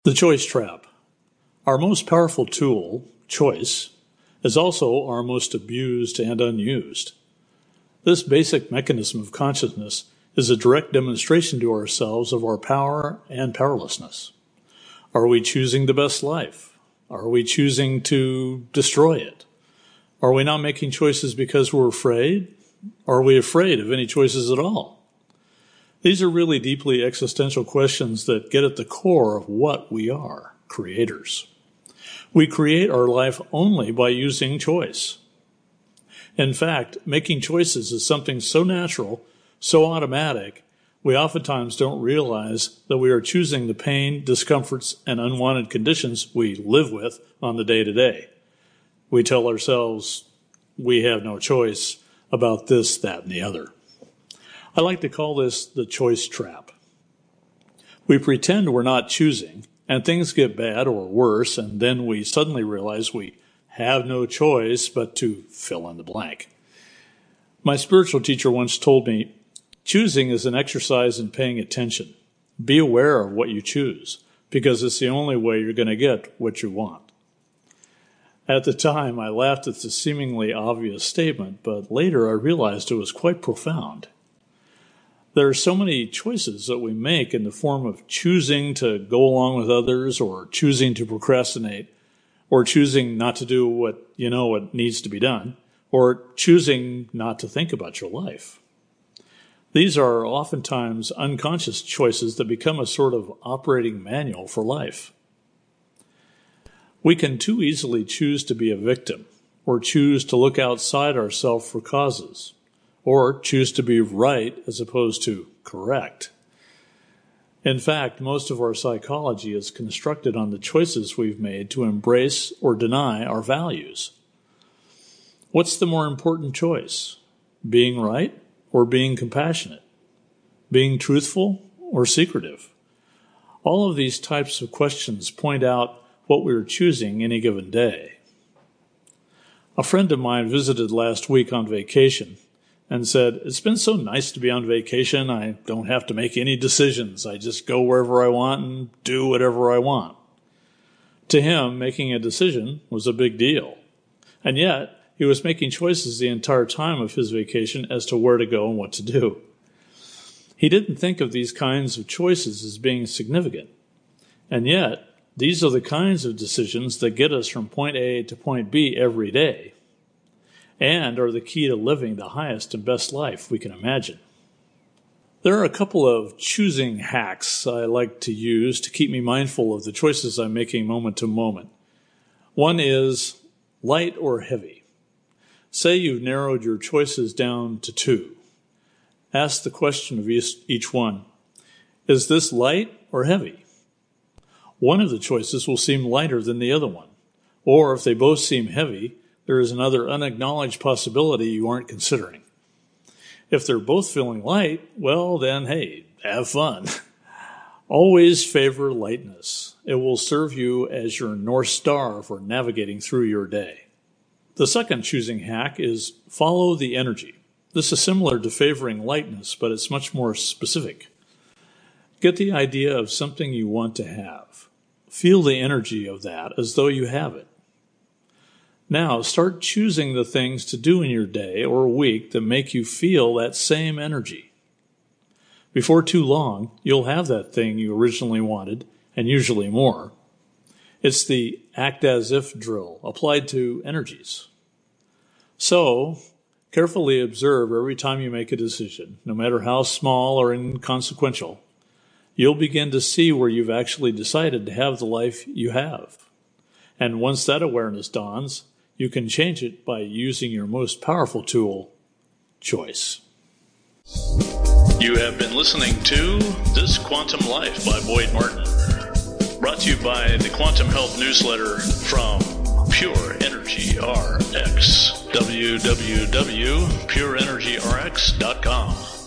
The choice trap. Our most powerful tool, choice, is also our most abused and unused. This basic mechanism of consciousness is a direct demonstration to ourselves of our power and powerlessness. Are we choosing the best life? Are we choosing to destroy it? Are we not making choices because we're afraid? Are we afraid of any choices at all? These are really deeply existential questions that get at the core of what we are, creators. We create our life only by using choice. In fact, making choices is something so natural, so automatic, we oftentimes don't realize that we are choosing the pain, discomforts, and unwanted conditions we live with on the day-to-day. We tell ourselves we have no choice about this, that, and the other. I like to call this the choice trap. We pretend we're not choosing, and things get bad or worse, and then we suddenly realize we have no choice but to fill in the blank. My spiritual teacher once told me, choosing is an exercise in paying attention. Be aware of what you choose, because it's the only way you're going to get what you want. At the time, I laughed at the seemingly obvious statement, but later I realized it was quite profound. There are so many choices that we make in the form of choosing to go along with others, or choosing to procrastinate, or choosing not to do what needs to be done, or choosing not to think about your life. These are oftentimes unconscious choices that become a sort of operating manual for life. We can too easily choose to be a victim, or choose to look outside ourselves for causes, or choose to be right as opposed to correct. In fact, most of our psychology is constructed on the choices we've made to embrace or deny our values. What's the more important choice? Being right or being compassionate? Being truthful or secretive? All of these types of questions point out what we are choosing any given day. A friend of mine visited last week on vacation and said, "It's been so nice to be on vacation. I don't have to make any decisions. I just go wherever I want and do whatever I want." To him, making a decision was a big deal. And yet, he was making choices the entire time of his vacation as to where to go and what to do. He didn't think of these kinds of choices as being significant. And yet, these are the kinds of decisions that get us from point A to point B every day, and are the key to living the highest and best life we can imagine. There are a couple of choosing hacks I like to use to keep me mindful of the choices I'm making moment to moment. One is light or heavy. Say you've narrowed your choices down to two. Ask the question of each one, is this light or heavy? One of the choices will seem lighter than the other one, or if they both seem heavy, there is another unacknowledged possibility you aren't considering. If they're both feeling light, well then, hey, have fun. Always favor lightness. It will serve you as your North Star for navigating through your day. The second choosing hack is follow the energy. This is similar to favoring lightness, but it's much more specific. Get the idea of something you want to have. Feel the energy of that as though you have it. Now, start choosing the things to do in your day or week that make you feel that same energy. Before too long, you'll have that thing you originally wanted, and usually more. It's the act as if drill applied to energies. So, carefully observe every time you make a decision, no matter how small or inconsequential. You'll begin to see where you've actually decided to have the life you have. And once that awareness dawns, you can change it by using your most powerful tool, choice. You have been listening to This Quantum Life by Boyd Martin. Brought to you by the Quantum Health Newsletter from Pure Energy RX. www.pureenergyrx.com.